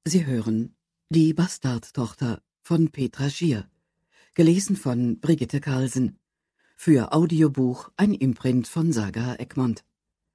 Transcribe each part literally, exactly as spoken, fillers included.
Sie hören Die Bastardtochter von Petra Schier, gelesen von Brigitte Carlsen, für Audiobuch ein Imprint von Saga Egmont.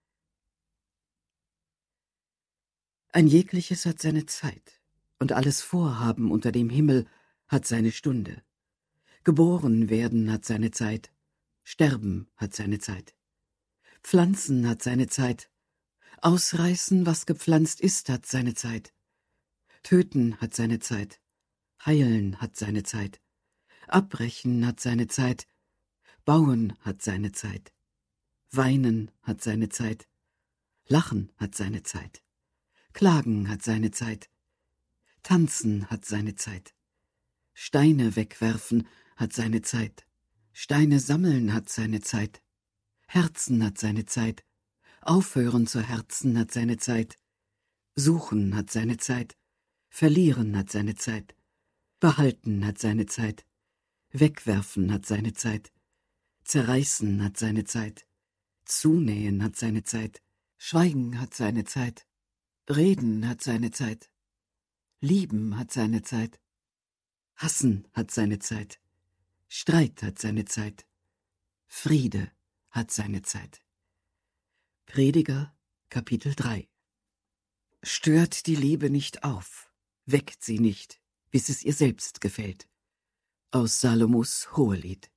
Ein jegliches hat seine Zeit, und alles Vorhaben unter dem Himmel hat seine Stunde. Geboren werden hat seine Zeit, sterben hat seine Zeit. Pflanzen hat seine Zeit, ausreißen, was gepflanzt ist, hat seine Zeit. Töten hat seine Zeit, heilen hat seine Zeit, abbrechen hat seine Zeit, bauen hat seine Zeit, weinen hat seine Zeit, lachen hat seine Zeit, klagen hat seine Zeit, tanzen hat seine Zeit, Steine wegwerfen hat seine Zeit, Steine sammeln hat seine Zeit, Herzen hat seine Zeit, aufhören zu herzen hat seine Zeit, suchen hat seine Zeit, verlieren hat seine Zeit, behalten hat seine Zeit, wegwerfen hat seine Zeit, zerreißen hat seine Zeit, zunähen hat seine Zeit, schweigen hat seine Zeit, reden hat seine Zeit, lieben hat seine Zeit, hassen hat seine Zeit, Streit hat seine Zeit, Friede hat seine Zeit. Prediger, Kapitel drei. Stört die Liebe nicht auf, weckt sie nicht, bis es ihr selbst gefällt. Aus Salomos Hohelied.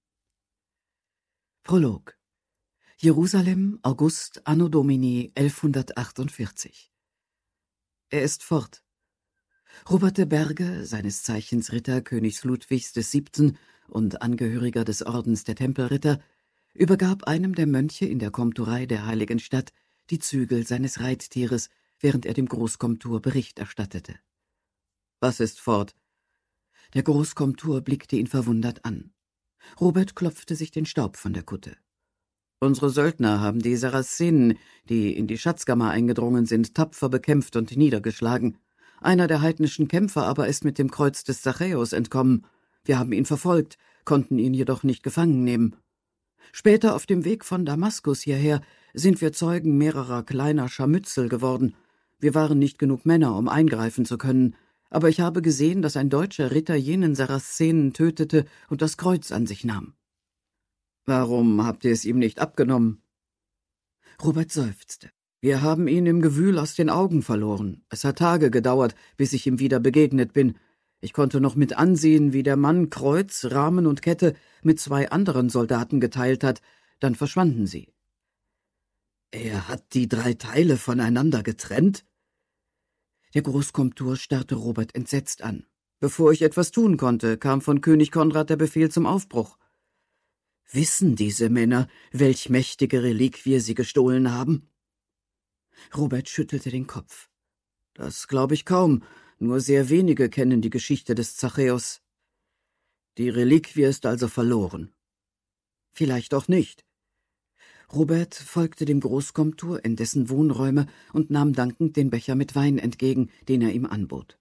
Prolog. Jerusalem, August, Anno Domini elfhundertachtundvierzig. Er ist fort. Robert de Berge, seines Zeichens Ritter Königs Ludwigs des Siebten und Angehöriger des Ordens der Tempelritter, übergab einem der Mönche in der Komturei der heiligen Stadt die Zügel seines Reittieres, während er dem Großkomtur Bericht erstattete. »Was ist fort?« Der Großkomtur blickte ihn verwundert an. Robert klopfte sich den Staub von der Kutte. »Unsere Söldner haben die Sarazenen, die in die Schatzkammer eingedrungen sind, tapfer bekämpft und niedergeschlagen. Einer der heidnischen Kämpfer aber ist mit dem Kreuz des Zachäus entkommen. Wir haben ihn verfolgt, konnten ihn jedoch nicht gefangen nehmen. Später auf dem Weg von Damaskus hierher sind wir Zeugen mehrerer kleiner Scharmützel geworden. Wir waren nicht genug Männer, um eingreifen zu können, aber ich habe gesehen, dass ein deutscher Ritter jenen Sarazenen tötete und das Kreuz an sich nahm.« »Warum habt ihr es ihm nicht abgenommen?« Robert seufzte. »Wir haben ihn im Gewühl aus den Augen verloren. Es hat Tage gedauert, bis ich ihm wieder begegnet bin. Ich konnte noch mit ansehen, wie der Mann Kreuz, Rahmen und Kette mit zwei anderen Soldaten geteilt hat, dann verschwanden sie.« »Er hat die drei Teile voneinander getrennt?« Der Großkomtur starrte Robert entsetzt an. »Bevor ich etwas tun konnte, kam von König Konrad der Befehl zum Aufbruch.« »Wissen diese Männer, welch mächtige Reliquie sie gestohlen haben?« Robert schüttelte den Kopf. »Das glaube ich kaum, nur sehr wenige kennen die Geschichte des Zachäus. Die Reliquie ist also verloren.« »Vielleicht auch nicht.« Robert folgte dem Großkomtur in dessen Wohnräume und nahm dankend den Becher mit Wein entgegen, den er ihm anbot.